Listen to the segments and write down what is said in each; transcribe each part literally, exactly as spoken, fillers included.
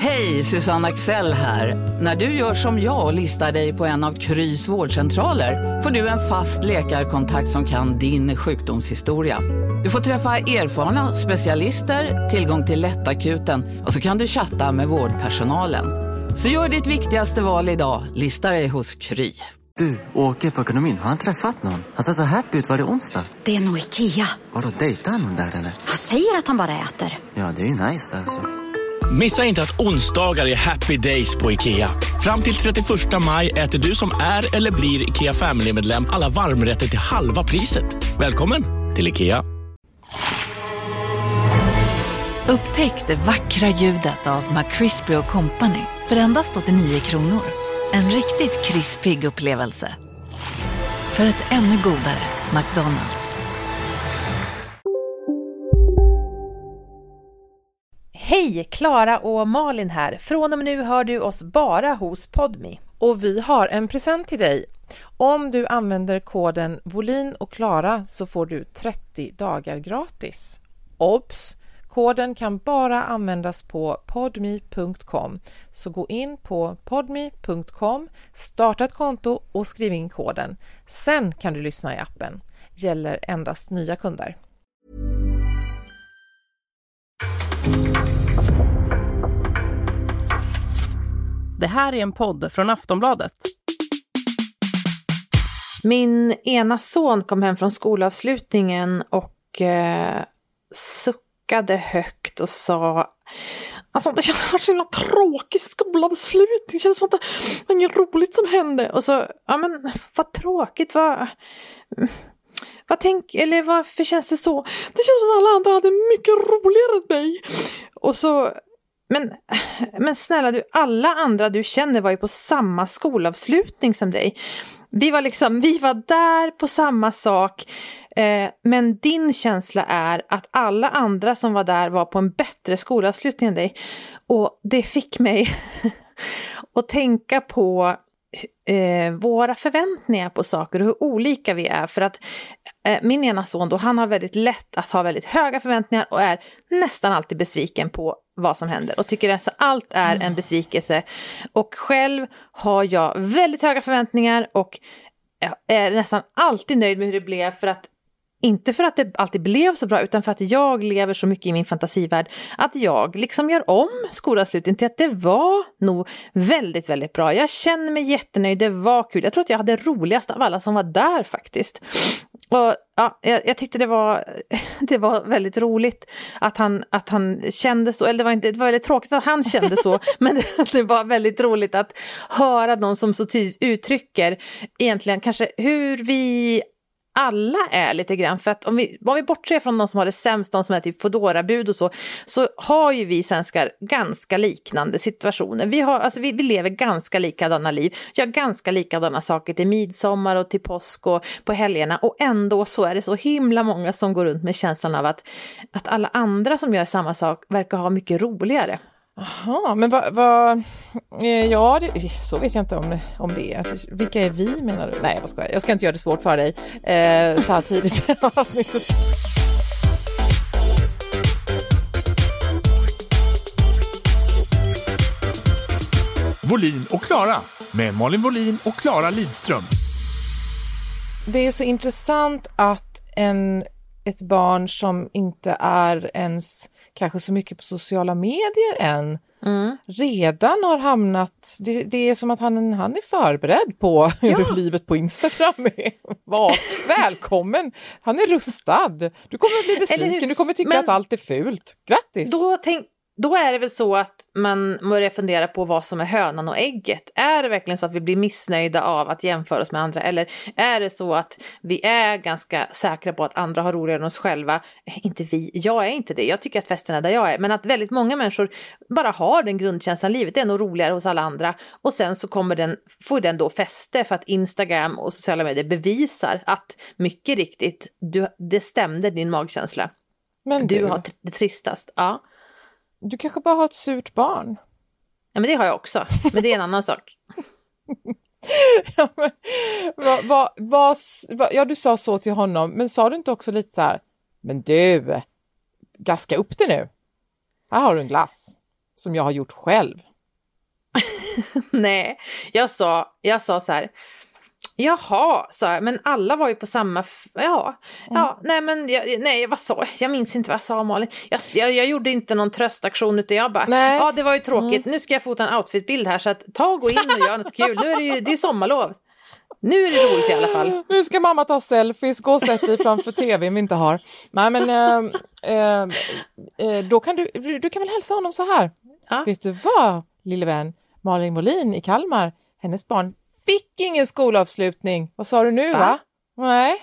Hej, Susanne Axel här. När du gör som jag och listar dig på en av Krys vårdcentraler får du en fast läkarkontakt som kan din sjukdomshistoria. Du får träffa erfarna specialister, tillgång till lättakuten och så kan du chatta med vårdpersonalen. Så gör ditt viktigaste val idag, listar dig hos Kry. Du, åker på ekonomin, har han träffat någon? Han ser så happy ut, var det onsdag? Det är nog Ikea. Vadå, dejtar han någon där eller? Han säger att han bara äter. Ja, det är ju nice alltså. Missa inte att onsdagar är happy days på Ikea. Fram till trettioförsta maj äter du som är eller blir Ikea Family-medlem alla varmrätter till halva priset. Välkommen till Ikea. Upptäck det vackra ljudet av McCrispy och Company för endast åttionio kronor. En riktigt krispig upplevelse. För ett ännu godare McDonald's. Hej, Klara och Malin här. Från och med nu hör du oss bara hos Podme. Och vi har en present till dig. Om du använder koden Volin och Klara så får du trettio dagar gratis. Obs! Koden kan bara användas på podme punkt com. Så gå in på podme punkt com, starta ett konto och skriv in koden. Sen kan du lyssna i appen. Gäller endast nya kunder. Det här är en podd från Aftonbladet. Min ena son kom hem från skolavslutningen och eh, suckade högt och sa: alltså det känns som en tråkig skolavslutning. Det känns som att det var inget roligt som hände. Och så, ja men vad tråkigt, vad... Vad tänk, eller varför känns det så? Det känns som att alla andra hade mycket roligare än mig. Och så... Men, men snälla du, alla andra du känner var ju på samma skolavslutning som dig. Vi var liksom, vi var där på samma sak. Eh, men din känsla är att alla andra som var där var på en bättre skolavslutning än dig. Och det fick mig att tänka på eh, våra förväntningar på saker och hur olika vi är. För att eh, min ena son då, han har väldigt lätt att ha väldigt höga förväntningar och är nästan alltid besviken på vad som händer och tycker att allt är en besvikelse. Och själv har jag väldigt höga förväntningar och är nästan alltid nöjd med hur det blev, för att inte för att det alltid blev så bra, utan för att jag lever så mycket i min fantasivärld att jag liksom gör om skolavslutningen till att det var nog väldigt, väldigt bra. Jag känner mig jättenöjd, det var kul. Jag tror att jag hade roligast av alla som var där faktiskt. Och ja, jag, jag tyckte det var det var väldigt roligt att han att han kände så, eller det var inte det var väldigt tråkigt att han kände så, men det, det var väldigt roligt att höra någon som så tydligt uttrycker egentligen kanske hur vi alla är lite grann, för att om vi, om vi bortser från de som har det sämst, de som är typ Fodora-bud och så, så har ju vi svenskar ganska liknande situationer. Vi, har, alltså vi, vi lever ganska likadana liv, gör ganska likadana saker till midsommar och till påsk och på helgerna, och ändå så är det så himla många som går runt med känslan av att, att alla andra som gör samma sak verkar ha mycket roligare. Jaha, men vad... Va, eh, ja, det, så vet jag inte om, om det är. Vilka är vi, menar du? Nej, vad ska jag? Jag ska inte göra det svårt för dig eh, så här tidigt. Volin och Klara med Malin Volin och Klara Lidström. Det är så intressant att en, ett barn som inte är ens kanske så mycket på sociala medier än mm. redan har hamnat, det, det är som att han, han är förberedd på hur ja. livet på Instagram är. Var, välkommen, han är rustad. Du kommer att bli besviken, du kommer tycka Men, att allt är fult. Grattis! Då tänk Då är det väl så att man börjar fundera på vad som är hönan och ägget. Är det verkligen så att vi blir missnöjda av att jämföra oss med andra? Eller är det så att vi är ganska säkra på att andra har roligare än oss själva? Inte vi, jag är inte det. Jag tycker att festen är där jag är. Men att väldigt många människor bara har den grundkänslan. Livet är nog roligare hos alla andra. Och sen så kommer den, får den då fäste för att Instagram och sociala medier bevisar att mycket riktigt, du, det stämde din magkänsla. Men du, du har det tristast, ja. Du kanske bara har ett surt barn. Ja, men det har jag också. Men det är en annan sak. ja, men, vad, vad, vad, vad, ja, du sa så till honom. Men sa du inte också lite så här: men du, gaska upp det nu. Här har du en glass. som jag har gjort själv. Nej, jag sa, jag sa så här. Jaha, sa jag, men alla var ju på samma... F- ja, mm. ja, nej men, jag, nej, vad sa jag? Jag minns inte vad jag sa, Malin. Jag, jag, jag gjorde inte någon tröstaktion, utan jag bara, nej. ja det var ju tråkigt, mm. nu ska jag fota en outfitbild här, så att ta och gå in och göra något kul. Nu är det ju, det är sommarlov. Nu är det roligt i alla fall. Nu ska mamma ta selfies, gå och sätta dig framför tvn vi inte har. Nej men, äh, äh, då kan du, du kan väl hälsa honom så här. Ja. Vet du vad, lille vän? Malin Wollin i Kalmar, hennes barn fick ingen skolavslutning. Vad sa du nu, va? va? Nej.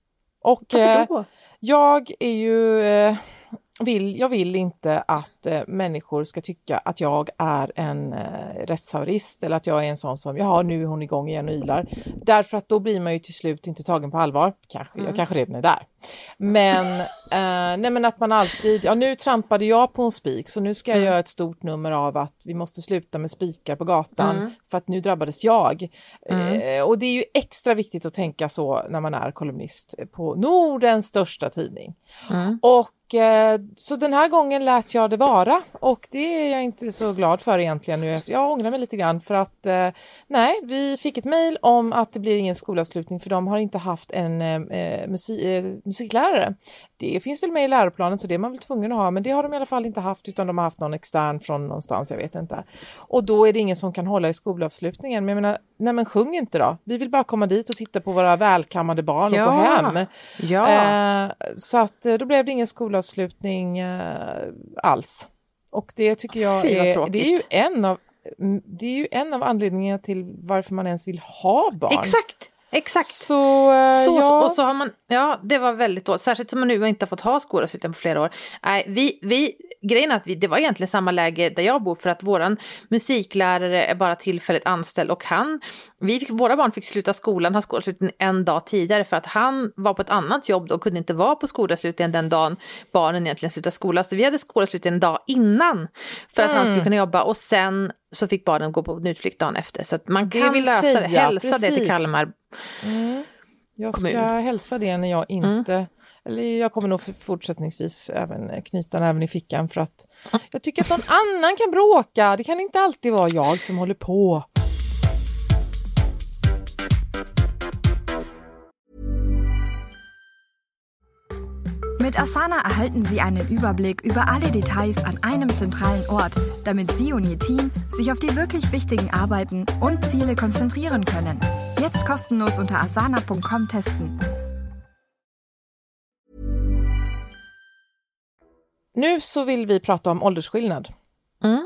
Och eh, jag är ju eh, vill, jag vill inte att eh, människor ska tycka att jag är en eh, rättshaverist eller att jag är en sån som, ja nu är hon igång igen och ylar. Därför att då blir man ju till slut inte tagen på allvar. Kanske, mm. Jag kanske redan är där. Men, eh, nej men att man alltid, ja nu trampade jag på en spik så nu ska jag mm. göra ett stort nummer av att vi måste sluta med spikar på gatan mm. för att nu drabbades jag. Mm. Eh, och det är ju extra viktigt att tänka så när man är kolumnist på Nordens största tidning. Mm. Och eh, så den här gången lät jag det vara och det är jag inte så glad för egentligen nu. Jag ångrar mig lite grann för att eh, nej, vi fick ett mejl om att det blir ingen skolavslutning för de har inte haft en eh, musik eh, musiklärare. Det finns väl med i läroplanen så det är man väl tvungen att ha, men det har de i alla fall inte haft utan de har haft någon extern från någonstans, jag vet inte. Och då är det ingen som kan hålla i skolavslutningen. Men jag menar, nej men sjung inte då. Vi vill bara komma dit och titta på våra välkammade barn ja. och gå hem. Ja. Eh, så att då blev det ingen skolavslutning eh, alls. Och det tycker jag är, det är ju en av det är ju en av anledningarna till varför man ens vill ha barn. Exakt. Exakt. Så, äh, så, ja. Och så har man, ja det var väldigt dåligt, särskilt som man nu inte har fått ha skolavslutning på flera år. Nej, vi, vi, grejen är att vi, det var egentligen samma läge där jag bor för att våran musiklärare är bara tillfälligt anställd och han, vi fick, våra barn fick sluta skolan, ha skolavslutning en dag tidigare för att han var på ett annat jobb och kunde inte vara på skolavslutningen den dagen barnen egentligen slutade skolan. Så vi hade skolavslutning en dag innan för att mm. han skulle kunna jobba och sen så fick barnen gå på utflykt dagen efter. Så att man kan lösa säga, det, hälsa precis. det till Kalmar. Mm. Jag ska kommun. hälsa det när jag inte, mm. eller jag kommer nog fortsättningsvis även knyta den även i fickan för att mm. jag tycker att någon annan kan bråka. Det kan inte alltid vara jag som håller på. Mit Asana erhalten Sie einen Überblick über alle Details an einem zentralen Ort, damit Sie und Ihr Team sich auf die wirklich wichtigen Arbeiten und Ziele konzentrieren können. Jetzt kostenlos unter asana punkt com testen. Nu så vill vi prata om åldersskillnad. Mm.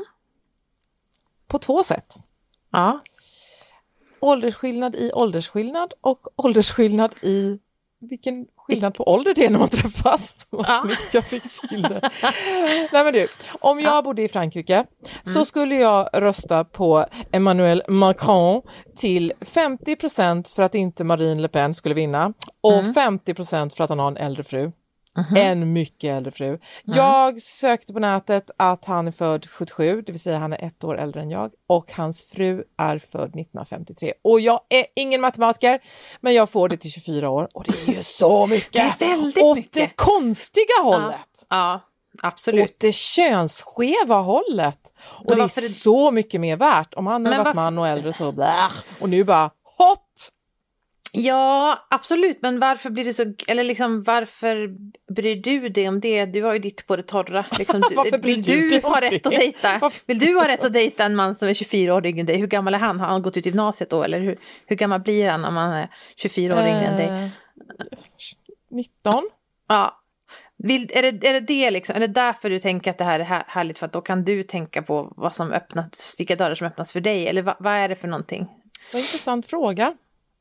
På två sätt. Ja. Åldersskillnad i åldersskillnad och åldersskillnad i vilken skillnad på ålder det är när man träffas. Vad ja. snyggt jag fick till det. Nej men du, om jag bodde i Frankrike mm. så skulle jag rösta på Emmanuel Macron till femtio procent för att inte Marine Le Pen skulle vinna och mm. femtio procent för att han har en äldre fru. Mm-hmm. En mycket äldre fru. Mm. Jag sökte på nätet att han är född sjuttiosju, det vill säga han är ett år äldre än jag. Och hans fru är född nittonhundrafemtiotre. Och jag är ingen matematiker, men jag får det till tjugofyra år. Och det är ju så mycket! Det är väldigt åt mycket. det konstiga hållet. Ja, ja, absolut. Åt det könsskeva hållet. Och det är det... så mycket mer värt. Om han hade varit varför... man och äldre så blä. Och nu bara hot! Ja, absolut. Men varför blir det så, eller liksom varför bryr du dig om det? Du har ju ditt på det torra. Liksom, du, varför vill du, du ha rätt att dejta? Vill du ha rätt att dejta en man som är tjugofyra år yngre än dig? Hur gammal är han? Har han gått ut i gymnasiet då? Eller hur, hur gammal blir han om han är tjugofyra år yngre än dig? nitton. Ja. Vill, är, det, är det det liksom? Är det därför du tänker att det här är här, härligt? För att då kan du tänka på vad som öppnas, vilka dörrar som öppnas för dig? Eller vad, vad är det för någonting? Vad intressant fråga.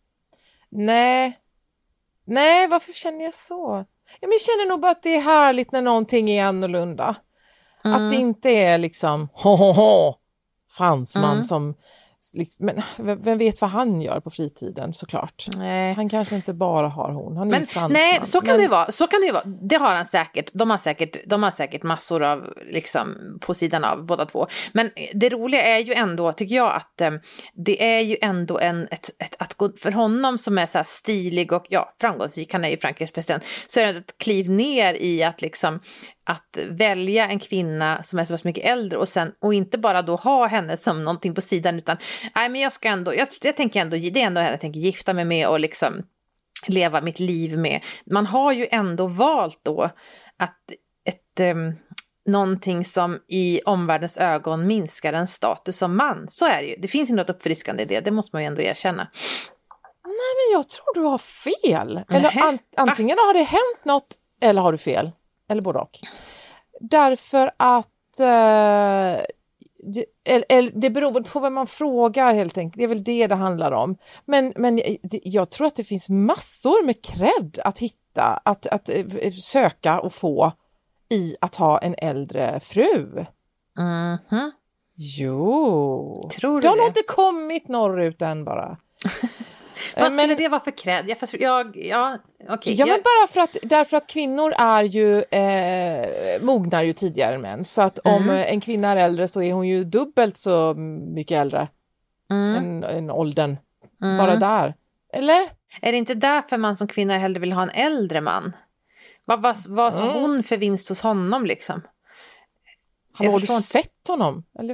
Nej, nej, varför känner jag så? Ja, men jag känner nog bara att det är härligt när någonting är annorlunda. Mm. Att det inte är liksom ho ho ho fransman mm. som men vem vet vad han gör på fritiden såklart. Nej. Han kanske inte bara har hon. Han är men, ju fransman. Nej, så kan men... det vara. Så kan det vara. Det har han säkert. De har säkert de har säkert massor av liksom på sidan av båda två. Men det roliga är ju ändå tycker jag att eh, det är ju ändå en ett, ett att gå för honom som är så här stilig och ja, framgångsrik, han är ju Frankrikes president. Så är det ett kliv ner i att liksom att välja en kvinna som är så pass mycket äldre och, sen, och inte bara då ha henne som någonting på sidan, utan nej, men jag ska ändå, jag, jag tänker ändå, det är ändå henne jag tänker gifta mig med och liksom leva mitt liv med. Man har ju ändå valt då att ett, um, någonting som i omvärldens ögon minskar en status som man. Så är det ju. Det finns ju något uppfriskande i det. Det måste man ju ändå erkänna. Nej, men jag tror du har fel. Eller an- antingen har det hänt något eller har du fel. Eller både och. Därför att eh, det, eller, det beror på vad man frågar helt enkelt. Det är väl det det handlar om. Men, men det, jag tror att det finns massor med cred att hitta, att, att söka och få i att ha en äldre fru. Mhm. Jo. Tror du det har det? nog inte kommit norrut än bara. Vad skulle men, det vara för cred? Jag, jag, ja, okay, ja, jag... men bara för att, därför att kvinnor är ju eh, mognar ju tidigare än män. Så att om Mm. en kvinna är äldre så är hon ju dubbelt så mycket äldre Mm. än, än åldern. Mm. Bara där. Eller? Är det inte därför man som kvinna hellre vill ha en äldre man? Vad, vad, vad har Mm. hon för vinst hos honom liksom? Har du förstår sett honom? Eller?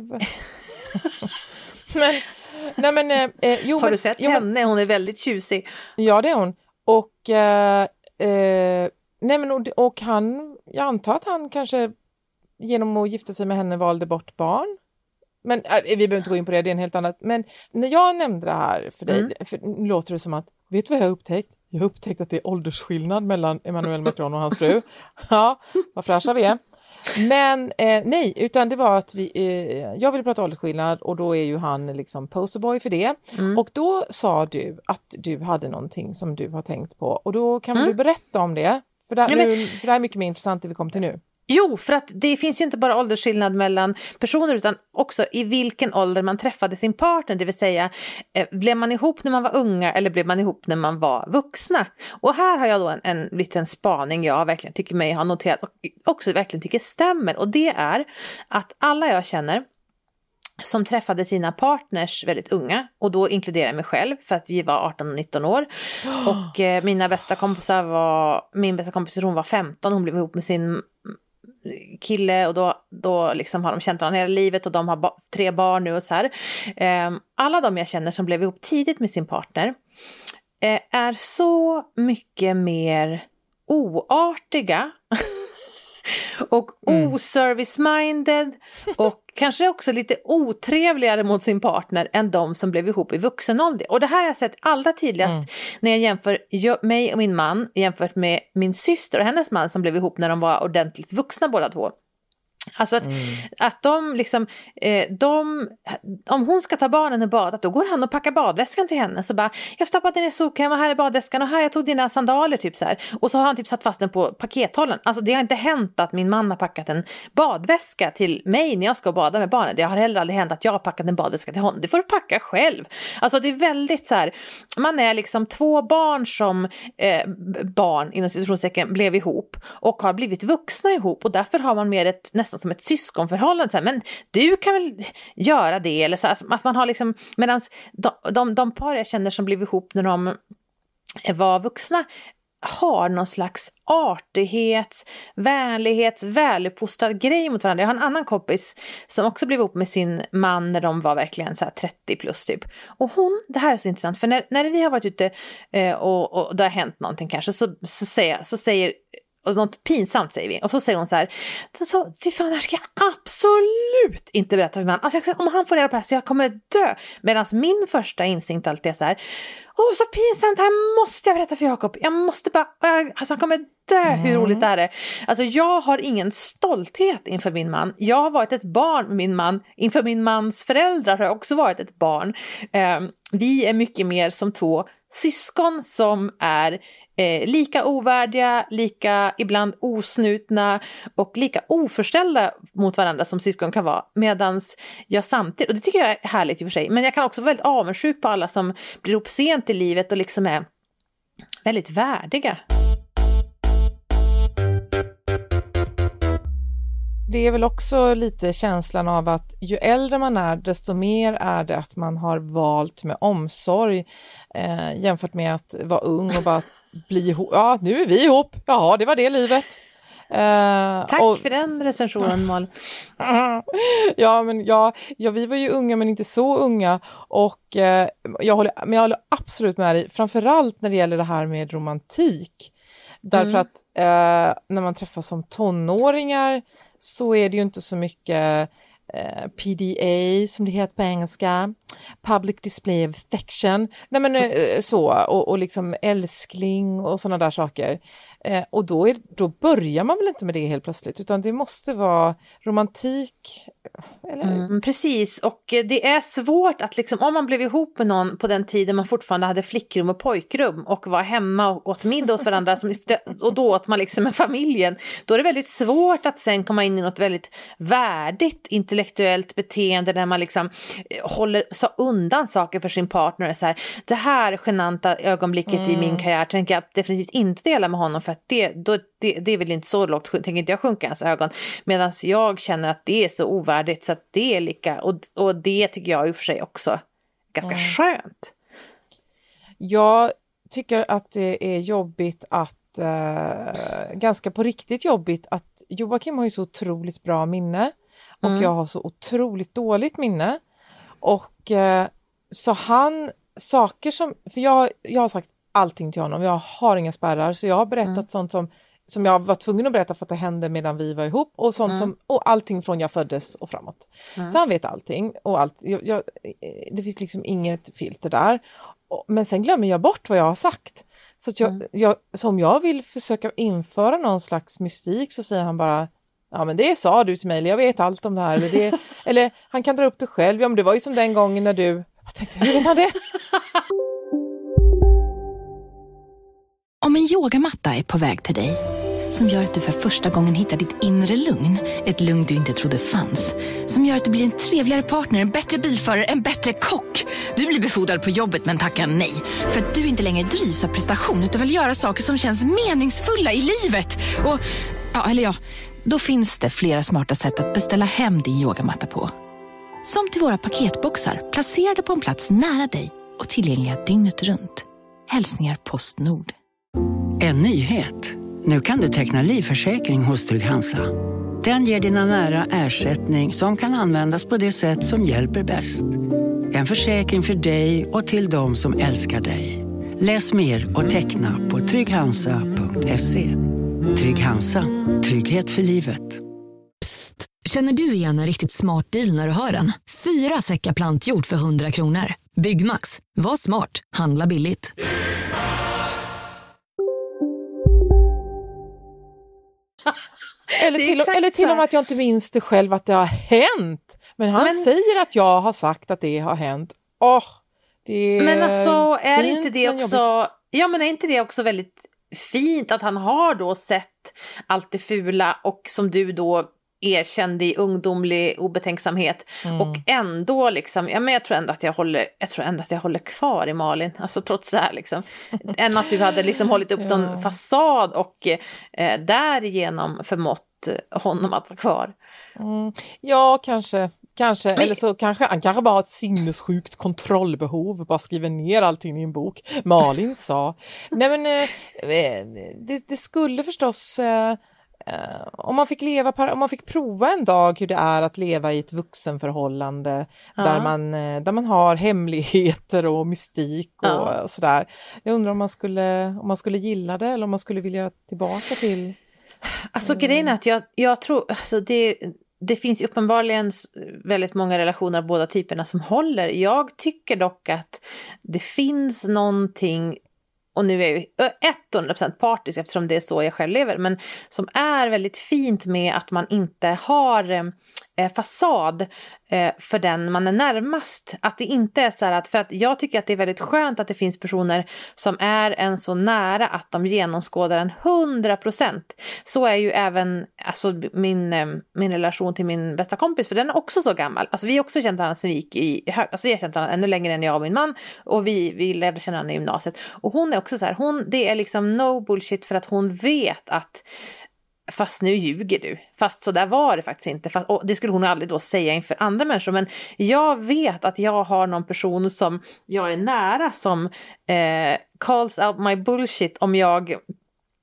men, nej men, eh, jo, har men, du sett jo, men, henne? Hon är väldigt tjusig. Ja, det är hon. Och, eh, eh, nej men, och, och han, jag antar att han kanske genom att gifta sig med henne valde bort barn. Men äh, vi behöver inte gå in på det, det är en helt annat. Men när jag nämnde det här för dig, Mm. för, nu låter det som att, vet du vad jag har upptäckt? Jag har upptäckt att det är åldersskillnad mellan Emmanuel Macron och hans fru. Ja, vad fräscha vi är. Men eh, nej, utan det var att vi, eh, jag ville prata åldersskillnad och då är ju han liksom posterboy för det. Mm. Och då sa du att du hade någonting som du har tänkt på och då kan Mm. du berätta om det. För det, Ja, men- nu, för det här är mycket mer intressant det vi kommer till nu. Jo, för att det finns ju inte bara åldersskillnad mellan personer utan också i vilken ålder man träffade sin partner. Det vill säga, eh, blev man ihop när man var unga eller blev man ihop när man var vuxna? Och här har jag då en, en liten spaning jag verkligen tycker mig har noterat och också verkligen tycker stämmer. Och det är att alla jag känner som träffade sina partners väldigt unga, och då inkluderar jag mig själv för att vi var arton och nitton år och eh, mina bästa kompisar var, min bästa kompis hon var femton, hon blev ihop med sin kille och då, då liksom har de känt varandra hela livet och de har ba- tre barn nu och så här. Eh, alla de jag känner som blev ihop tidigt med sin partner eh, är så mycket mer oartiga och Mm. oservice-minded och kanske också lite otrevligare mot sin partner än de som blev ihop i vuxen ålder. Och det här har jag sett allra tydligast Mm. när jag jämför jag, mig och min man jämfört med min syster och hennes man som blev ihop när de var ordentligt vuxna båda två. Alltså att, Mm. att de liksom, eh, de, om hon ska ta barnen och bada, då går han och packar badväskan till henne. Så bara, jag stoppade den i sophäm och här är badväskan och här jag tog dina sandaler typ så här. Och så har han typ satt fast den på pakethållaren. Alltså det har inte hänt att min man har packat en badväska till mig när jag ska bada med barnen. Det har heller aldrig hänt att jag har packat en badväska till honom. Det får du packa själv. Alltså det är väldigt så här, man är liksom två barn som eh, barn inom situationstecken blev ihop och har blivit vuxna ihop och därför har man mer ett nästan som ett syskonförhållande så här, men du kan väl göra det eller så alltså, att man har liksom medans de, de, de par jag känner som blev ihop när de var vuxna har någon slags artighets, vänlighets, väluppfostrad grej mot varandra. Jag har en annan kompis som också blev ihop med sin man när de var verkligen så här trettio plus typ. Och hon, det här är så intressant för när, när vi har varit ute eh, och, och det har hänt någonting kanske så, så, säger, så säger och något pinsamt säger vi. Och så säger hon så här, så, fy fan, det här ska jag absolut inte berätta för min man. Alltså, om han får reda på det här så jag kommer dö. Medan min första instinkt alltid är så här, åh så pinsamt, det här måste jag berätta för Jakob. Jag måste bara, alltså han kommer dö, hur roligt det här är. Alltså jag har ingen stolthet inför min man. Jag har varit ett barn med min man. Inför min mans föräldrar har jag också varit ett barn. Um, vi är mycket mer som två syskon som är Eh, lika ovärdiga, lika ibland osnutna och lika oförställda mot varandra som syskon kan vara. Medans jag samtidigt, och det tycker jag är härligt i och för sig, men jag kan också vara väldigt avundsjuk på alla som blir upp sent i livet och liksom är väldigt värdiga. Det är väl också lite känslan av att ju äldre man är desto mer är det att man har valt med omsorg eh, jämfört med att vara ung och bara bli ihop. Ja, nu är vi ihop. Ja, det var det livet. Uh, Tack och... för den recensionen, Mal. ja, men ja, ja, vi var ju unga men inte så unga. Och uh, jag, håller, men jag håller absolut med dig. Framförallt när det gäller det här med romantik. Därför mm. att uh, när man träffas som tonåringar så är det ju inte så mycket... Uh, P D A som det heter på engelska, Public Display of Affection, nej men uh, så och, och liksom älskling och sådana där saker uh, och då, är, då börjar man väl inte med det helt plötsligt, utan det måste vara romantik eller? Mm, precis, och det är svårt att liksom, om man blev ihop med någon på den tiden man fortfarande hade flickrum och pojkrum och var hemma och åt middag hos varandra som, och då åt man liksom med familjen, då är det väldigt svårt att sen komma in i något väldigt värdigt intellektuellt beteende där man liksom håller så undan saker för sin partner. Så här, det här genanta ögonblicket mm. i min karriär tänker jag definitivt inte dela med honom, för att det, då, det, det är väl inte så lågt, tänker inte jag sjunka hans ögon, medan jag känner att det är så ovärdigt så att det är lika, och, och det tycker jag i och för sig också ganska mm. skönt. Jag tycker att det är jobbigt att Uh, ganska på riktigt jobbigt att Joakim har ju så otroligt bra minne och mm. jag har så otroligt dåligt minne och uh, så han saker som, för jag, jag har sagt allting till honom, jag har inga spärrar, så jag har berättat mm. sånt som, som jag var tvungen att berätta för att det hände medan vi var ihop och sånt mm. som, och allting från jag föddes och framåt mm. så han vet allting och allt, jag, jag, det finns liksom inget filter där, och, men sen glömmer jag bort vad jag har sagt. Så att jag, mm. jag, så om jag vill försöka införa någon slags mystik så säger han bara, ja men det sa du till mig, eller jag vet allt om det här. Eller, det, eller han kan dra upp det själv, ja men det var ju som den gången när du... Jag tänkte, hur vet han det? Om en yogamatta är på väg till dig, som gör att du för första gången hittar ditt inre lugn, ett lugn du inte trodde fanns, som gör att du blir en trevligare partner, en bättre bilförare, en bättre kock. Du blir befordrad på jobbet men tackar nej, för att du inte längre drivs av prestation utan vill göra saker som känns meningsfulla i livet. Och, ja, eller ja, då finns det flera smarta sätt att beställa hem din yogamatta på. Som till våra paketboxar, placerade på en plats nära dig och tillgängliga dygnet runt. Hälsningar Postnord. En nyhet. Nu kan du teckna livförsäkring hos Trygg Hansa. Den ger dina nära ersättning som kan användas på det sätt som hjälper bäst. En försäkring för dig och till de som älskar dig. Läs mer och teckna på trygg hansa punkt se. Trygg Hansa. Trygghet för livet. Psst! Känner du igen en riktigt smart deal när du hör den? Fyra säckar plantjord för hundra kronor. Byggmax. Var smart. Handla billigt. Eller till, eller till och med att jag inte minns det själv att det har hänt. Men han men, säger att jag har sagt att det har hänt. Åh, oh, det är Men alltså, är fint, inte det också... Jobbigt. Ja, men är inte det också väldigt fint att han har då sett allt det fula och som du då erkände i ungdomlig obetänksamhet mm. och ändå liksom, ja men jag tror ändå att jag håller jag tror ändå att jag håller kvar i Malin, alltså trots det här liksom, än att du hade liksom hållit upp ja. någon fasad och eh, därigenom förmått honom att vara kvar. Mm. Ja, kanske Kanske, men... eller så kanske han kanske bara har ett sinnessjukt kontrollbehov, bara skriver ner allting i en bok. Malin sa. Nej men eh, det, det skulle förstås eh, Uh, om man fick leva om man fick prova en dag hur det är att leva i ett vuxenförhållande ja. där man uh, där man har hemligheter och mystik och ja. sådär. Jag undrar om man skulle om man skulle gilla det eller om man skulle vilja tillbaka till. Alltså mm. grejen är att jag jag tror alltså det det finns ju uppenbarligen väldigt många relationer av båda typerna som håller. Jag tycker dock att det finst någonting, och nu är jag ju hundra procent partisk eftersom det är så jag själv lever, men som är väldigt fint med att man inte har eh, fasad eh, för den man är närmast. Att det inte är så här att, för att jag tycker att det är väldigt skönt att det finns personer som är en så nära att de genomskådar en hundra procent. Så är ju även alltså, min, eh, min relation till min bästa kompis, för den är också så gammal. Alltså vi har också känt varandra sen vi gick i hög, alltså vi har känt varandra ännu längre än jag och min man, och vi, vi lärde känna varandra i gymnasiet. Och hon är också så här, hon, det är liksom no bullshit, för att hon vet att fast nu ljuger du. Fast så där var det faktiskt inte. Fast, och det skulle hon aldrig då säga inför andra människor. Men jag vet att jag har någon person som jag är nära som eh, calls out my bullshit om jag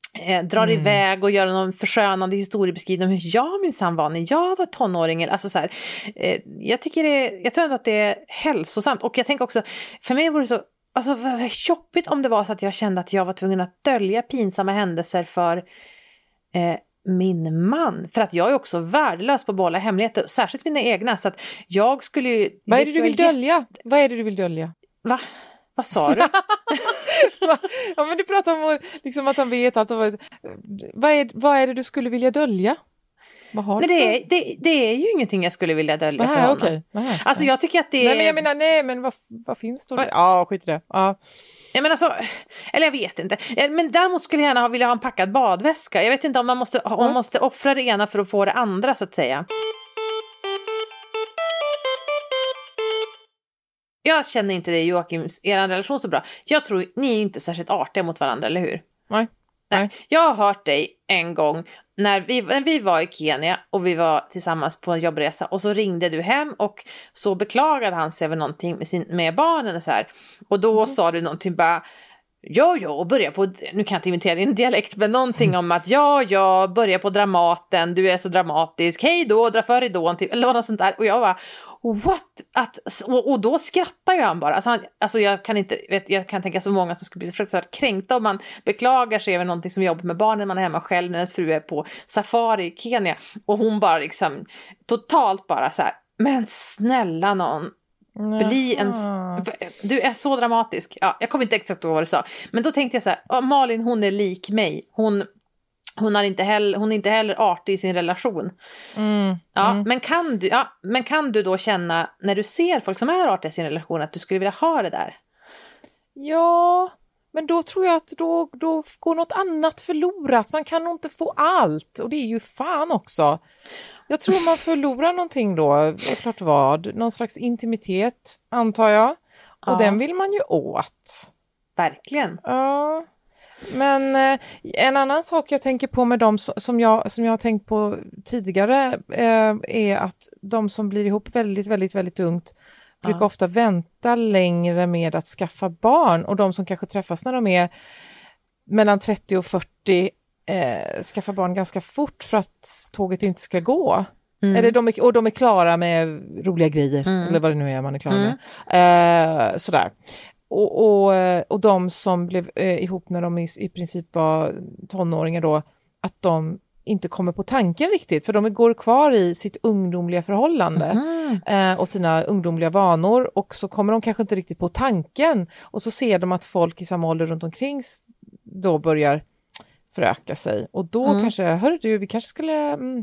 eh, drar Mm. iväg och gör någon förskönande historiebeskrivning om hur jag minsann var när jag var tonåring. Alltså så här, eh, jag tycker det, jag tror ändå att det är hälsosamt. Och jag tänker också, för mig vore det så alltså, vad jobbigt om det var så att jag kände att jag var tvungen att dölja pinsamma händelser för eh, min man. För att jag är också värdelös på att behålla hemligheter, särskilt mina egna. Så att jag skulle ju... Vad är det du vill dölja? Jätt... Vad är det du vill dölja? Va? Vad sa du? Ja, men du pratar om liksom, att han vet allt. Vad är, vad är det du skulle vilja dölja? Vad har nej, du det, är, det, det är ju ingenting jag skulle vilja dölja Aha, för honom. Okay. Aha, alltså jag tycker att det är... Nej men jag menar, nej men vad, vad finns då? Ja, skit i det. Ja. Jag menar alltså, eller jag vet inte. Men däremot skulle jag gärna vilja ha en packad badväska. Jag vet inte om man måste, om man måste offra det ena för att få det andra så att säga. Jag känner inte det, Joakims, er relation så bra. Jag tror, ni är ju inte särskilt artiga mot varandra, eller hur? Nej. Nej. Jag har hört dig en gång när vi, när vi var i Kenya och vi var tillsammans på en jobbresa och så ringde du hem och så beklagade han sig över någonting med, sin, med barnen och så här. Och då mm. sa du någonting bara, ja, ja, och börja på, nu kan jag inte imitera din dialekt, men någonting om att ja, ja, börja på Dramaten, du är så dramatisk, hej då, dra för ridån till, eller något sånt där. Och jag var, what? Att, och, och då skrattar ju han bara. Alltså, han, alltså jag kan inte, vet, jag kan tänka så många som skulle bli så fruktansvärt kränkta om man beklagar sig över någonting som jobbar med barnen, man är hemma själv när ens fru är på safari i Kenya. Och hon bara liksom, totalt bara så här, men snälla någon, bli en... Du är så dramatisk. Ja, jag kommer inte exakt ihåg vad du sa. Men då tänkte jag så här, Malin, hon är lik mig. Hon, hon, har inte heller, hon är inte heller artig i sin relation. Mm, ja, mm. Men, kan du, ja, men kan du då känna, när du ser folk som är artiga i sin relation, att du skulle vilja ha det där? Ja, men då tror jag att då, då går något annat förlorat. Man kan nog inte få allt. Och det är ju fan också. Jag tror man förlorar någonting då, klart vad. Någon slags intimitet, antar jag. Och ja. Den vill man ju åt. Verkligen. Ja. Men eh, en annan sak jag tänker på med dem som jag, som jag har tänkt på tidigare eh, är att de som blir ihop väldigt, väldigt, väldigt ungt brukar ja. ofta vänta längre med att skaffa barn. Och de som kanske träffas när de är mellan trettio och fyrtio Eh, skaffa barn ganska fort för att tåget inte ska gå. Mm. Eller de är, och de är klara med roliga grejer. Mm. Eller vad det nu är man är klar mm. med. Eh, sådär. Och, och, och de som blev eh, ihop när de i, i princip var tonåringar då, att de inte kommer på tanken riktigt. För de går kvar i sitt ungdomliga förhållande mm. eh, och sina ungdomliga vanor. Och så kommer de kanske inte riktigt på tanken. Och så ser de att folk i samma ålder runt omkring då börjar föröka sig. Och då mm. kanske, hörru du, vi kanske skulle... Mm,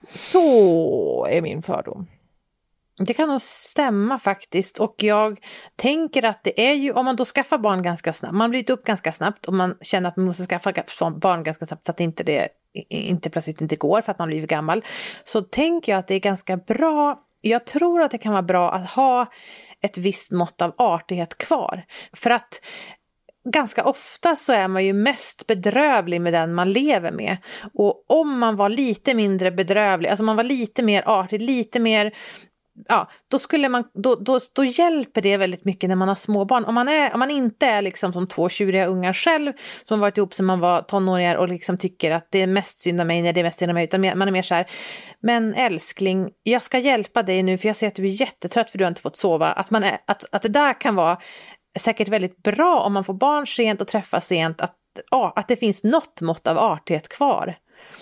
så är min fördom. Det kan nog stämma faktiskt. Och jag tänker att det är ju, om man då skaffar barn ganska snabbt, man blir upp ganska snabbt och man känner att man måste skaffa barn ganska snabbt så att inte det inte plötsligt inte går för att man blir gammal. Så tänker jag att det är ganska bra. Jag tror att det kan vara bra att ha ett visst mått av artighet kvar. För att ganska ofta så är man ju mest bedrövlig med den man lever med. Och om man var lite mindre bedrövlig, alltså man var lite mer artig, lite mer, ja, då skulle man, då, då, då hjälper det väldigt mycket när man har småbarn. Om man, är, om man inte är liksom som två tjuriga ungar själv som har varit ihop sedan man var tonåringar och liksom tycker att det är mest synd om mig när det är mest synd om mig, utan man är mer så här, men älskling, jag ska hjälpa dig nu för jag ser att du är jättetrött för du har inte fått sova. Att, man är, att, att det där kan vara säkert väldigt bra om man får barn sent och träffar sent, att, ja, att det finns något mått av artighet kvar.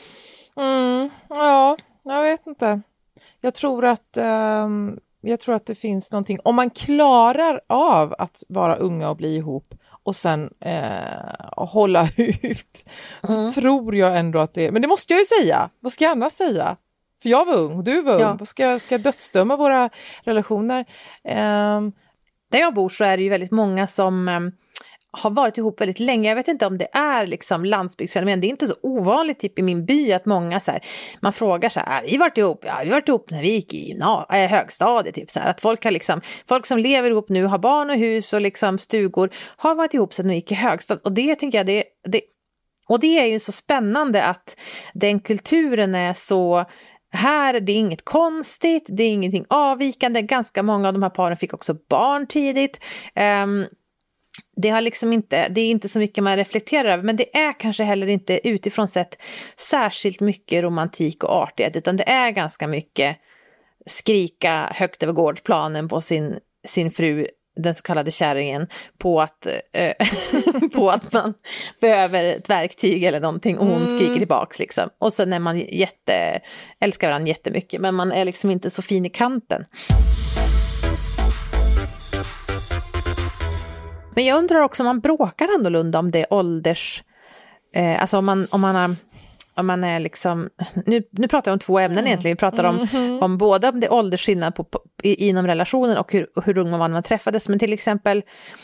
Mm, ja, jag vet inte. Jag tror att um, jag tror att det finns någonting, om man klarar av att vara unga och bli ihop och sen eh, hålla ut, mm. så tror jag ändå att det, men det måste jag ju säga, vad ska jag annars säga? För jag var ung, du var ung, ja. Vad ska, ska jag dödsdöma våra relationer? Um, Där jag bor så är det ju väldigt många som um, har varit ihop väldigt länge. Jag vet inte om det är liksom landsbygdsfenomen. Det är inte så ovanligt typ i min by att många så här, man frågar så här, vi varit ihop, ja, vi varit ihop när vi gick i na- äh, högstadiet typ så här, att folk har liksom, folk som lever ihop nu har barn och hus och liksom stugor har varit ihop sedan de gick i högstadiet. Och det tänker jag, det, det, och det är ju så spännande att den kulturen är så här, det är inget konstigt, det är ingenting avvikande. Ganska många av de här paren fick också barn tidigt. Um, det har liksom inte, det är inte så mycket man reflekterar över, men det är kanske heller inte utifrån sett särskilt mycket romantik och artighet, utan det är ganska mycket skrika högt över gårdsplanen på sin, sin fru, den så kallade kärringen, på att, äh, på att man behöver ett verktyg eller någonting och hon mm. skriker tillbaks liksom. Och sen är man jätte, älskar varandra jättemycket, men man är liksom inte så fin i kanten. Men jag undrar också om man bråkar annorlunda om det är ålders... Eh, alltså om man, om man har... Om man är liksom... Nu, nu pratar jag om två ämnen mm. egentligen. Vi pratar om, mm-hmm. om både om det är åldersskillnad på, på, inom relationen och hur, hur ung man var när man träffades. Men till exempel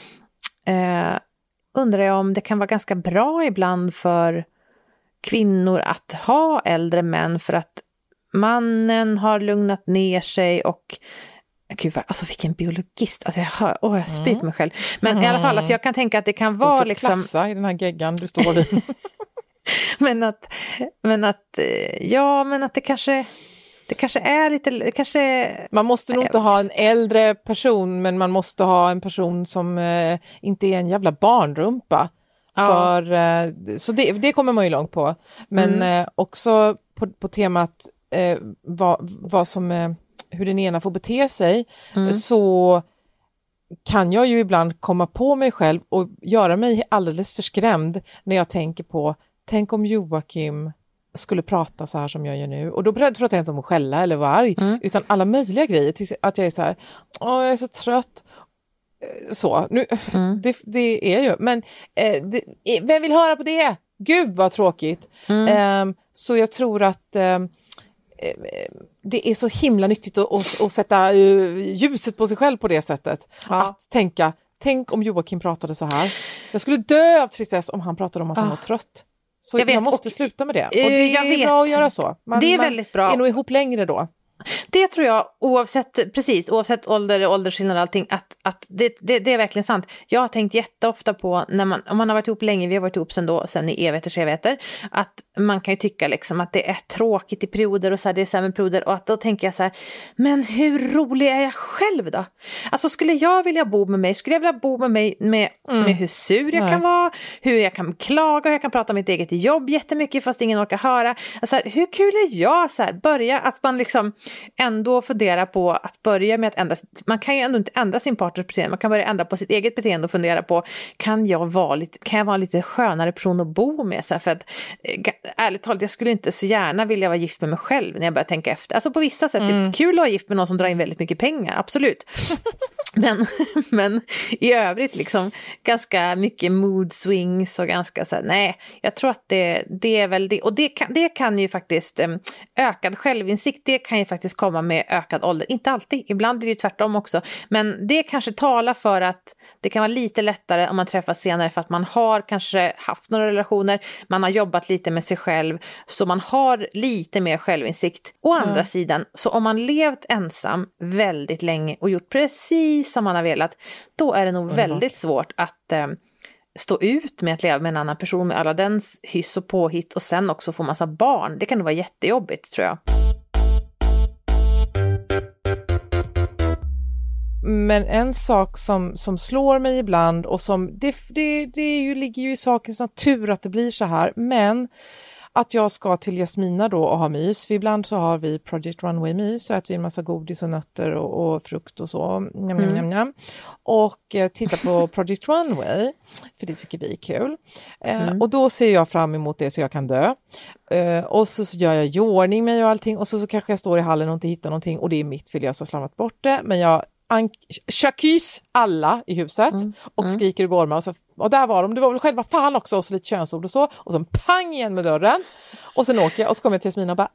eh, undrar jag om det kan vara ganska bra ibland för kvinnor att ha äldre män, för att mannen har lugnat ner sig och... Gud, alltså vilken biologist. Alltså jag hör, åh, jag spyr på mig själv. Men mm. i alla fall att jag kan tänka att det kan vara Fortsätt liksom... klafsa i den här geggan du står i. men att, men att, ja, men att det kanske, det kanske är lite, det kanske... Man måste nog inte ha en äldre person, men man måste ha en person som eh, inte är en jävla barnrumpa. Ja. För, eh, så det, det kommer man ju långt på. Men mm. eh, också på, på temat eh, vad, vad som... Eh, hur den ena får bete sig, mm. så kan jag ju ibland komma på mig själv och göra mig alldeles för skrämd när jag tänker på, tänk om Joakim skulle prata så här som jag gör nu. Och då pratar jag inte om att skälla eller vara arg, mm. utan alla möjliga grejer. Till att jag är så här, åh, jag är så trött. Så, nu, mm. det, det är ju. Men eh, det, vem vill höra på det? Gud vad tråkigt. Mm. Eh, så jag tror att eh, det är så himla nyttigt att, att, att sätta ljuset på sig själv på det sättet. Ja. Att tänka, tänk om Joakim pratade så här. Jag skulle dö av tristess om han pratade om att han var trött. Så jag, vet, jag måste och, sluta med det. Och det jag är vet. bra att göra så. Man, det är väldigt bra. Man är nog ihop längre då. Det tror jag, oavsett, precis, oavsett ålder, åldersskillnad och allting, att, att det, det, det är verkligen sant. Jag har tänkt jätteofta på, när man, om man har varit ihop länge, vi har varit ihop sen då, sen i evigheters evigheter, att man kan ju tycka liksom att det är tråkigt i perioder och så här, det är sämre perioder, och att då tänker jag så här, men hur rolig är jag själv då? Alltså skulle jag vilja bo med mig, skulle jag vilja bo med mig med, mm. med hur sur jag Nej. kan vara, hur jag kan klaga, jag kan prata om mitt eget jobb jättemycket fast ingen orkar höra. Alltså hur kul är jag så här, börja, att man liksom ändå fundera på att börja med att ändra, man kan ju ändå inte ändra sin partners beteende, man kan börja ändra på sitt eget beteende och fundera på, kan jag vara lite, kan jag vara en lite skönare person att bo med, så här, för att ärligt talat, jag skulle inte så gärna vilja vara gift med mig själv när jag börjar tänka efter, alltså på vissa sätt, mm. det är kul att vara gift med någon som drar in väldigt mycket pengar, absolut men, men i övrigt liksom ganska mycket mood swings och ganska så här, nej, jag tror att det, det är väl det, och det kan, det kan ju faktiskt ökad självinsikt, det kan ju faktiskt komma med ökad ålder, inte alltid, ibland är det ju tvärtom också, men det kanske talar för att det kan vara lite lättare om man träffas senare, för att man har kanske haft några relationer, man har jobbat lite med sig själv, så man har lite mer självinsikt. Å andra mm. sidan, så om man levt ensam väldigt länge och gjort precis som man har velat, då är det nog mm. väldigt svårt att eh, stå ut med att leva med en annan person med alla dens hyss och påhitt och sen också få massa barn. Det kan nog vara jättejobbigt, tror jag. Men en sak som, som slår mig ibland, och som det, det, det är ju, ligger ju i sakens natur att det blir så här, men att jag ska till Jasmina då och ha mys. För ibland så har vi Project Runway-mys, så att vi en massa godis och nötter och, och frukt och så. Njam, njam, njam, njam. Och eh, titta på Project Runway, för det tycker vi är kul. Eh, mm. Och då ser jag fram emot det så jag kan dö. Eh, och så, så gör jag i ordning mig och allting. Och så, så kanske jag står i hallen och inte hittar någonting. Och det är mitt fel, jag har slarvat bort det. Men jag chakys alla i huset mm. och mm. skriker och gormar och, så, och där var de, det var väl själva fan också, och så lite könsord och så, och så pang igen med dörren och sen åker jag och så kommer jag till Jasmina och bara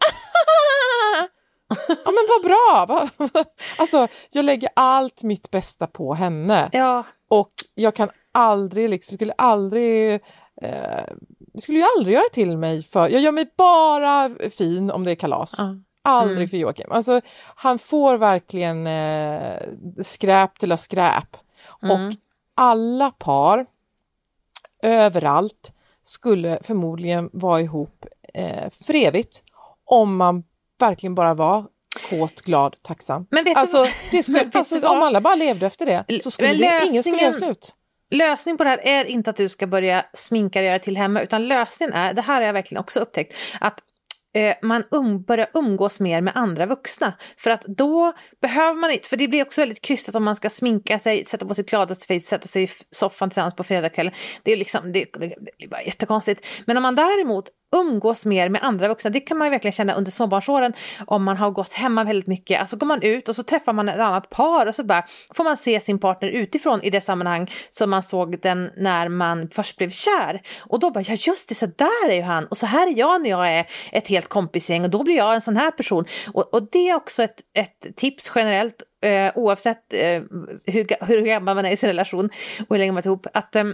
ja men vad bra, alltså jag lägger allt mitt bästa på henne, ja. Och jag kan aldrig liksom, skulle aldrig eh, skulle ju aldrig göra till mig för, jag gör mig bara fin om det är kalas. Mm. Aldrig mm. för Joakim. Alltså, han får verkligen eh, skräp till att skräp. Mm. Och alla par överallt skulle förmodligen vara ihop eh, för evigt om man verkligen bara var kåt, glad, tacksam. Men vet alltså, du, det skulle, alltså, om alla bara levde efter det så skulle det, ingen skulle göra slut. lösning på det här är inte att du ska börja sminka och göra till hemma, utan lösningen är, det här har jag verkligen också upptäckt, att eh, man um, börjar umgås mer med andra vuxna. För att då behöver man inte, för det blir också väldigt krystat om man ska sminka sig, sätta på sitt gladaste face, sätta sig i soffan tillsammans på fredagskvällen. Det är liksom, det, det blir bara jättekonstigt. Men om man däremot umgås mer med andra vuxna, det kan man ju verkligen känna under småbarnsåren om man har gått hemma väldigt mycket. Alltså går man ut och så träffar man ett annat par och så bara får man se sin partner utifrån i det sammanhang som man såg den när man först blev kär. Och då bara, ja just det, så där är ju han. Och så här är jag när jag är ett helt kompisgäng och då blir jag en sån här person. Och, och det är också ett, ett tips generellt, eh, oavsett eh, hur, hur gammal man är i sin relation och hur länge man är ihop, att eh,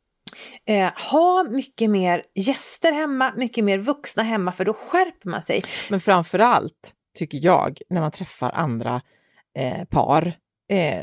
Eh, ha mycket mer gäster hemma, mycket mer vuxna hemma, för då skärper man sig. Men framförallt tycker jag, när man träffar andra eh, par, eh,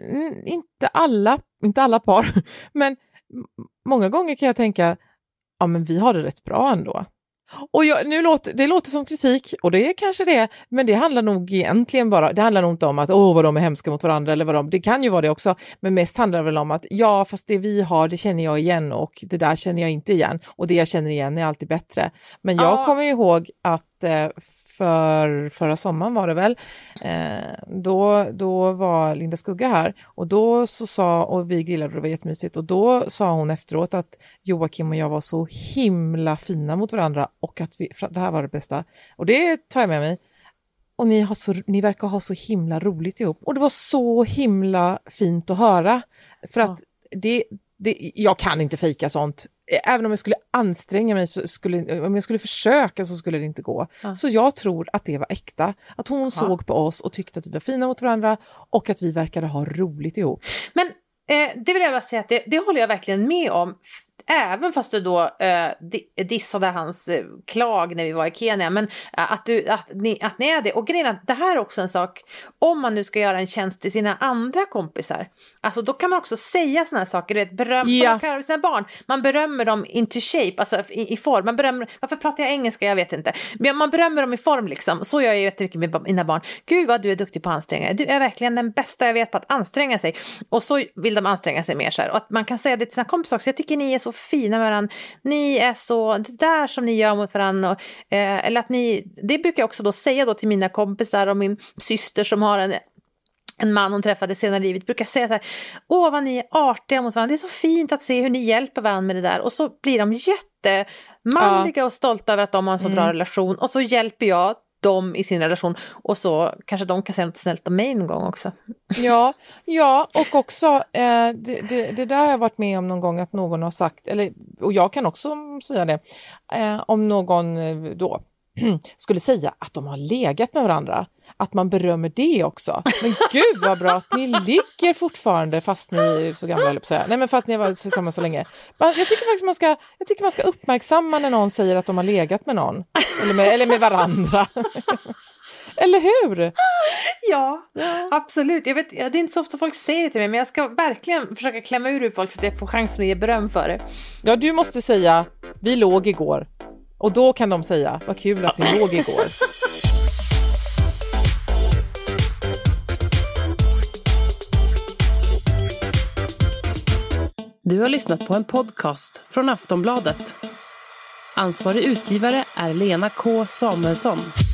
inte alla, inte alla par, men många gånger kan jag tänka, ja men vi har det rätt bra ändå. Och jag, nu låter, det låter som kritik, och det är kanske det, men det handlar nog egentligen bara, det handlar nog inte om att åh vad de är hemska mot varandra eller vad de, det kan ju vara det också, men mest handlar det väl om att ja, fast det vi har, det känner jag igen och det där känner jag inte igen, och det jag känner igen är alltid bättre. Men jag ja. kommer ihåg att eh, för förra sommaren var det väl, eh, då, då var Linda Skugga här, och då så sa, och vi grillade och det var jättemysigt, och då sa hon efteråt att Joakim och jag var så himla fina mot varandra och att vi, det här var det bästa. Och det tar jag med mig. Och ni, har så, ni verkar ha så himla roligt ihop. Och det var så himla fint att höra. För att ja. det, det, jag kan inte fejka sånt. Även om jag skulle anstränga mig, så skulle, om jag skulle försöka så skulle det inte gå. Ja. Så jag tror att det var äkta. Att hon ja. såg på oss och tyckte att vi var fina mot varandra och att vi verkade ha roligt ihop. Men eh, det vill jag bara säga att det, det håller jag verkligen med om. Även fast du då eh, dissade hans eh, klag när vi var i Kenya, men eh, att, du, att, ni, att ni är det. Och grejen är att det här är också en sak, om man nu ska göra en tjänst till sina andra kompisar, alltså då kan man också säga såna här saker, du vet, beröm, ja. man kan göra sina barn, man berömmer dem into shape, alltså i, i form, man berömmer, varför pratar jag engelska, jag vet inte, men man berömmer dem i form liksom, så gör jag ju jättemycket med mina barn. Gud vad du är duktig på att anstränga dig, du är verkligen den bästa jag vet på att anstränga sig, och så vill de anstränga sig mer så här, och att man kan säga det till sina kompisar också, jag tycker ni är så fina med varandra, ni är så, det där som ni gör mot varandra, och, eh, eller att ni, det brukar jag också då säga då till mina kompisar och min syster som har en en man hon träffade senare i livet, brukar säga så här, åh vad ni är artiga mot varandra, det är så fint att se hur ni hjälper varandra med det där, och så blir de jättemanliga ja. och stolta över att de har en så mm. bra relation, och så hjälper jag dem i sin relation, och så kanske de kan säga något snällt om mig en gång också. Ja, ja och också eh, det, det, det där har jag varit med om någon gång, att någon har sagt, eller, och jag kan också säga det, eh, om någon då skulle säga att de har legat med varandra, att man berömmer det också. Men gud vad bra att ni ligger fortfarande fast ni är så gamla, eller på säga. Nej, men för att ni har varit tillsammans så länge. Jag tycker faktiskt man ska, jag tycker man ska uppmärksamma när någon säger att de har legat med någon. Eller med, eller med varandra. Eller hur? Ja, ja, absolut. Jag vet, det är inte så ofta folk säger det till mig, men jag ska verkligen försöka klämma ur folk så att jag får chansen att ge beröm för det. Ja, du måste säga, vi låg igår. Och då kan de säga, vad kul att ni låg igår. Du har lyssnat på en podcast från Aftonbladet. Ansvarig utgivare är Lena K. Samuelsson.